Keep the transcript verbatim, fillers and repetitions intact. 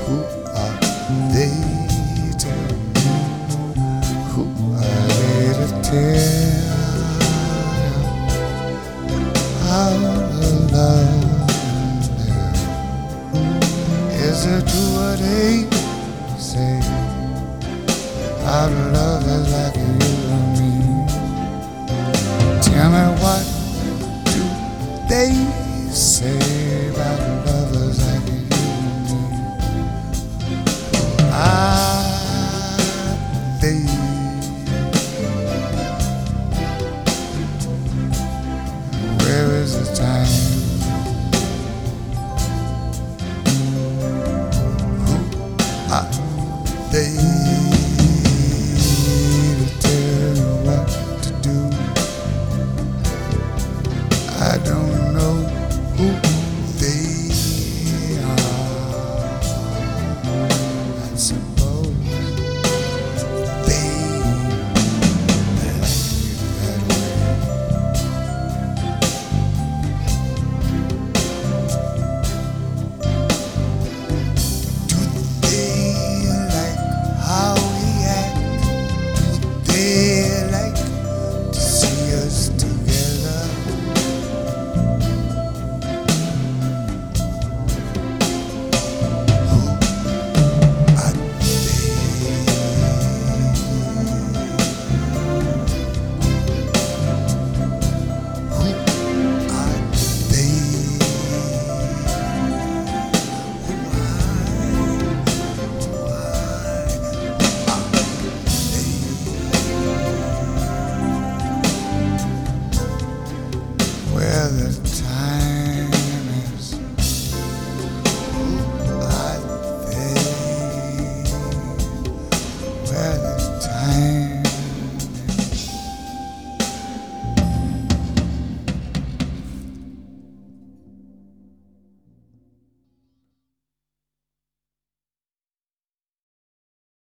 Who are they to me? Who are they to tell how to love them? Is it true what they say? How to love is like you and me. Tell me what do they say about lovers like you and me? Are they? Where is the time? Who are they to tell you what to do? I don't know who they are. I suppose they like it that way. Do they like how we act? Do they like to see us together? Who are they? Who are they? Where the